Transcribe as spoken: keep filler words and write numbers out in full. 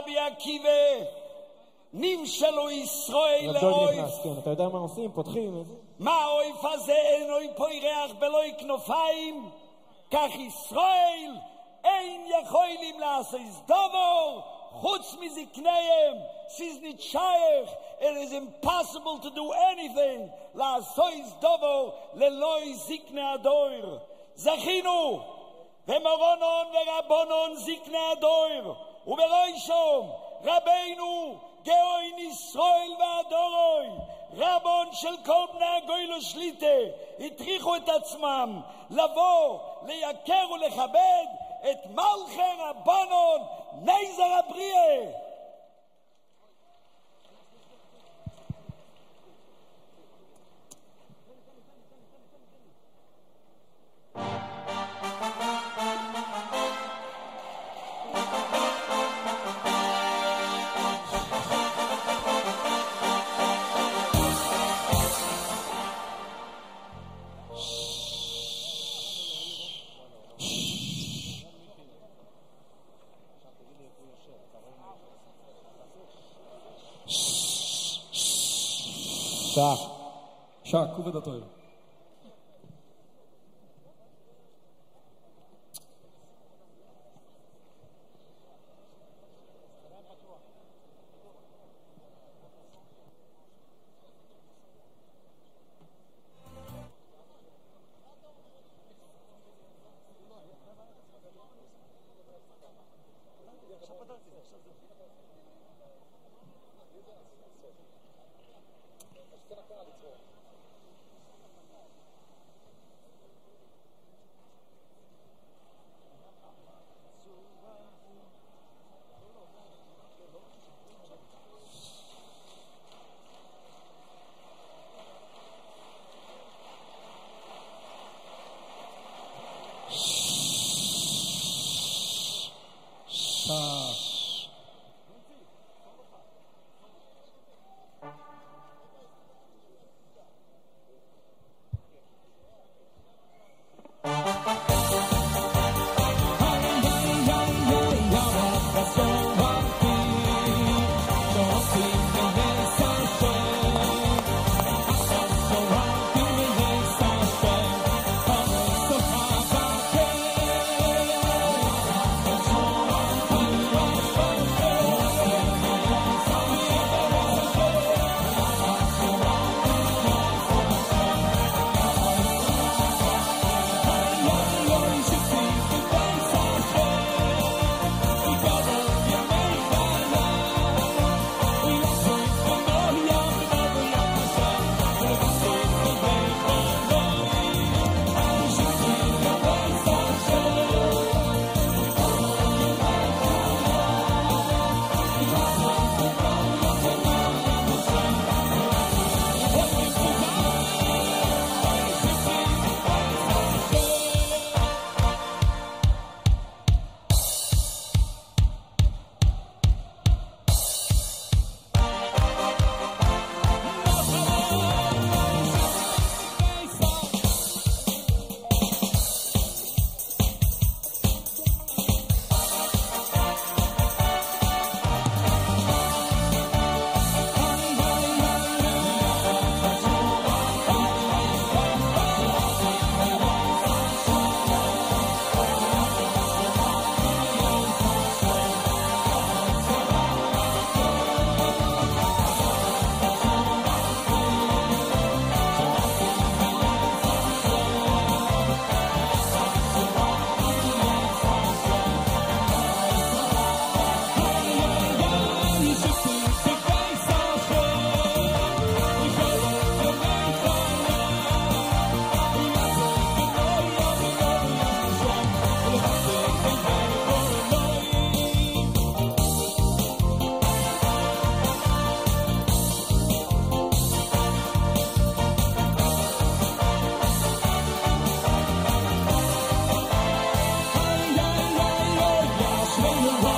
רבי עקיבא, נמשלו ישראל לאויף. אתה יודע מה עושים? פותחים. מה האויף הזה? אינו פורח בלוי כנופיים, כך ישראל אין יכולים לעשות דבר חוץ מזקניהם. She's not shaykh. It is impossible to do anything לעשות דבר ללוי זקני הדור. זכינו ומורונון ורבונון זקני הדור, ובראשם רבינו גאון ישראל והדורוי, רבון של כל בני הגויל ושליטה, הטריחו את עצמם לבוא, לייקר ולכבד את מלכי רבונון נזר הבריאה. שעה. שעה, כובד התואר. Swing